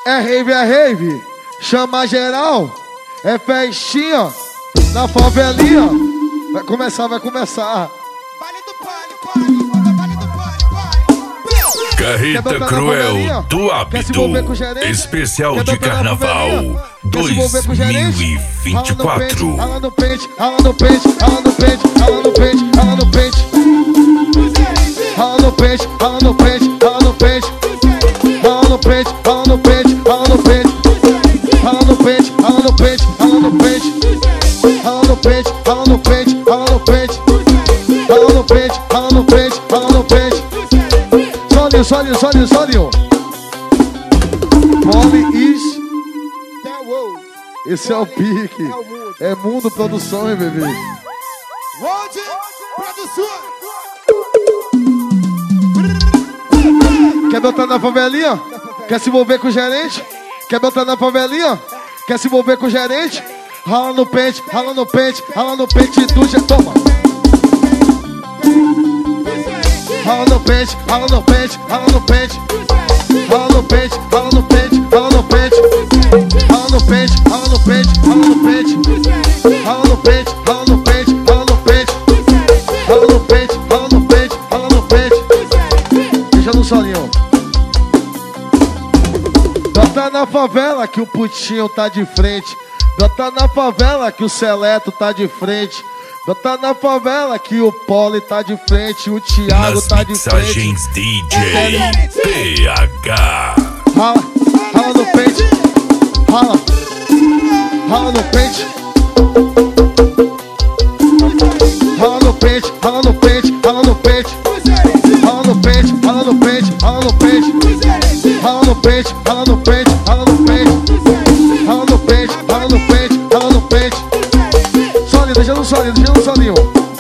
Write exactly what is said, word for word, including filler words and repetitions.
É rave, é rave, chama geral, é festinha na favelinha. Vai começar, vai começar. Vale do pole, pole, vale do pole, pole. Carreta Cruel do Hábito, especial de carnaval dois mil e vinte e quatro. Rala no pente, rala no pente, rala no pente, rala no pente, rala no pente. Rala no pente, rala no pente, rala no pente. Rala no pente, rala no pente, rala no pente. Rala no pente, rala no pente, rala no pente. Rala no pente, rala no pente, rala no pente. Rala no pente, rala no pente, rala no pente. Solinho, solinho, solinho, solinho. Mole is. Esse é o pique. É Mundo Produção, hein, bebê? World Produção. Quer botar na favelinha? Quer se envolver com o gerente? Quer botar na favelinha? Quer se envolver com o gerente? Rala no pente, rala no pente, rala no pente do gerente. Toma! Rala no pente, rala no pente, rala no pente. Rala no pente, rala no pente, rala no pente. Rala no pente, rala no pente, rala no pente. Rala no pente, rala no pente, rala no pente. Rala no pente, rala no pente, rala no pente. Deixa no solinho. Bota na favela que o putinho tá de frente. Bota na favela que o seleto tá de frente. Bota na favela que o Poli tá de frente. O Thiago Nas tá de frente. mixagens D J P H. Rala, rala no pente. Rala, rala no pente. Rala no pente, rala no pente, rala no pente. Rala no pente, rala no pente, rala no pente. Rala no pente, rala no pente, rala no pente. Rala no pente, rala no pente, rala no pente. Solinho, deixa no solinho, deixa no solinho.